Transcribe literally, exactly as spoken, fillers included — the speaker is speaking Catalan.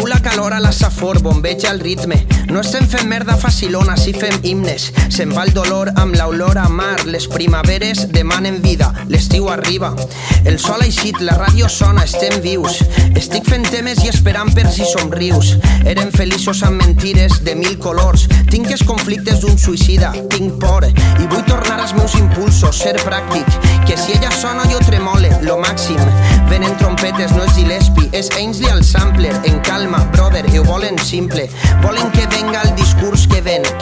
Cau la calor a la safor, bombeja el ritme. No estem fent merda facilona, si fem himnes. Se'n va el dolor amb l'olor a mar. Les primaveres demanen vida, l'estiu arriba. El sol ha eixit, la ràdio sona, estem vius. Estic fent temes i esperant per si somrius. Érem feliços amb mentires de mil colors. Tinc els conflictes d'un suïcida, tinc por i vull tornar als meus impulsos, ser pràctic. Que si ella sona jo tremole, lo màxim. Venen trompetes, no és Gillespie, és Ainsley al sampler. En calma, brother, i ho volen simple. Volen que venga el discurs que ven,